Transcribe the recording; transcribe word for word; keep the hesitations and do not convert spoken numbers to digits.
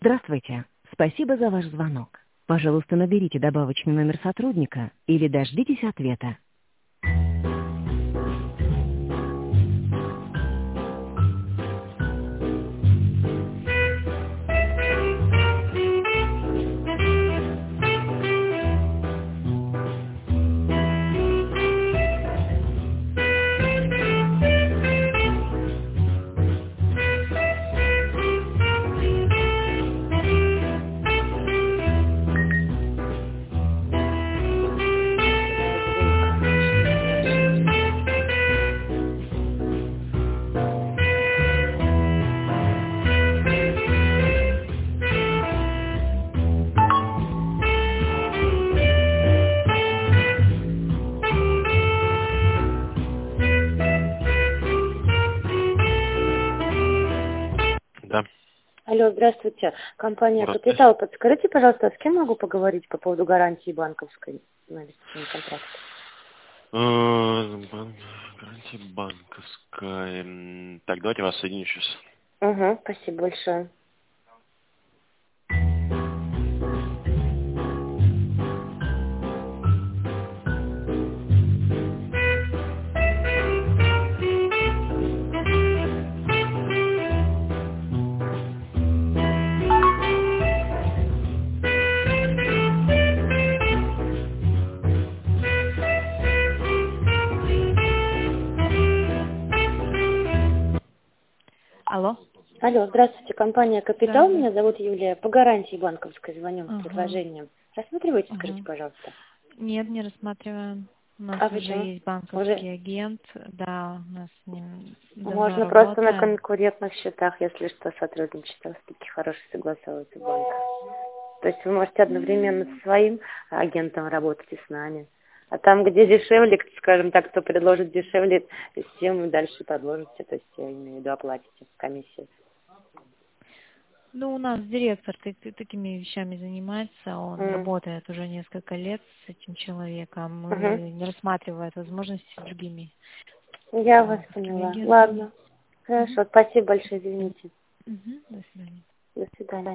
Здравствуйте. Спасибо за ваш звонок. Пожалуйста, наберите добавочный номер сотрудника или дождитесь ответа. Да. Алло, здравствуйте. Компания Здравствуйте. «Капитал». Подскажите, пожалуйста, а с кем могу поговорить по поводу гарантии банковской на инвестиционный контракт? Э, бан- Гарантия банковская. М, Так, давайте вас соединю сейчас. Угу, спасибо большое. Алло. Алло, здравствуйте. Компания «Капитал». Да, да. Меня зовут Юлия. По гарантии банковской звоню с Ага. предложением. Рассматриваете, скажите, Ага. пожалуйста. Нет, не рассматриваем. У нас А уже почему? есть банковский Уже агент. Да, у нас с ним давно можно просто на работаем. конкурентных счетах, если что, сотрудничать. У вас такие хорошие согласовываются банки. То есть вы можете одновременно со своим агентом работать и с нами. А там, где дешевле, скажем так, кто предложит дешевле, с тем и дальше подложите, то есть я имею в виду оплатите комиссию. Ну, у нас директор ты- ты- такими вещами занимается. Он М. работает уже несколько лет с этим человеком Мгм. и не рассматривает возможности с другими Я вас банковскими поняла. агентами. Ладно. Хорошо, спасибо большое, извините. Мгм. До свидания. До свидания.